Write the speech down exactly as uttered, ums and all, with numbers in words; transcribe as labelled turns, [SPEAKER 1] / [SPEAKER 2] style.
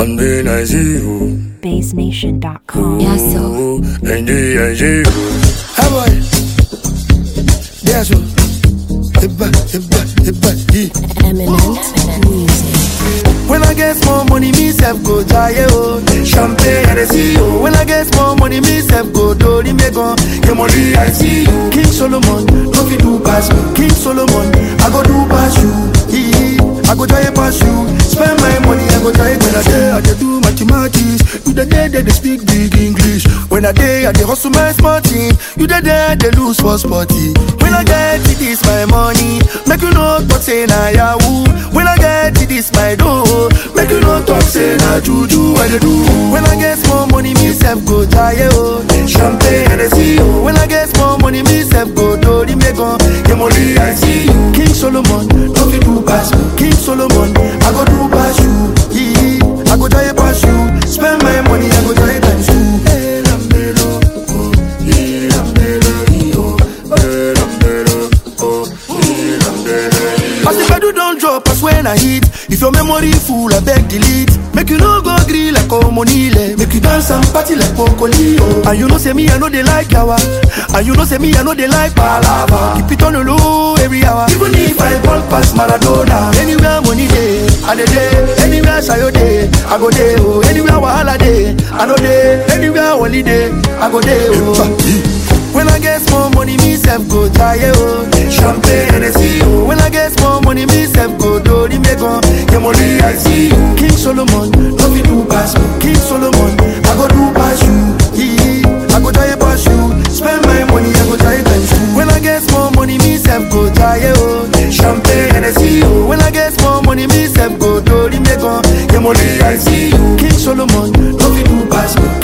[SPEAKER 1] I'm doing I see you.
[SPEAKER 2] Base Nation dot com.
[SPEAKER 3] Yeah, so.
[SPEAKER 1] And I see you.
[SPEAKER 4] Hey boy. Yes, so. Hibba, hibba, hibba, he.
[SPEAKER 3] Eminent music.
[SPEAKER 4] When I get more money, me self go jaye oh. Champagne and I see you. When I get more money, me self go do the megon. Your money I see you. King Solomon, no fit do pass me. King Solomon, I go do pass you. He, I go try pass you. Spend my money, I go try when I day I dey do mathematics. You the day they speak big English. When I day I dey hustle my small team. You the day they lose for sporty. When I get it, this my money. Make you know talk say na yahoo. When I get it, this my dough. Make you know talk say na juju. What they do? When I get more money, me self go jaye oh. Champagne and I see you. When I get more money, me self go do the megon. Your money I see you. King Solomon, no fit do pass me. King Solomon, I go do pass you. He, I go try pass you. Spend my money, I go try times two. Hey, Lambelo, oh, hey, Lambelo, oh, hey, Lambelo, oh, hey, Lambelo. As the pedal don't drop, as when I hit. If your memory full, I beg delete. Make you no go grill like Omonile. Make you dance and party like Pocolio. And you know say me, I know they like yawa. And you know say me, I know they like palava. Keep it on the low every hour. Even if I ball past Maradona. Anywhere money day, I dey day. Anywhere sayo day, I go day. Oh, anywhere wahala day, I know day. Anywhere holiday, I go day. Oh. When I get more money, me self go jaye oh. Champagne and I see you. When I get more money, me self go do the megon. Your money I see you. King Solomon, no fit do pass me. King Solomon, I go do pass you. He, I go try pass you. Spend my money, I go try times two. When I get more money, me self go jaye oh. Champagne and I see you. When I get more money, me self go do the megon. Your money I see you. King Solomon, no fit do pass me.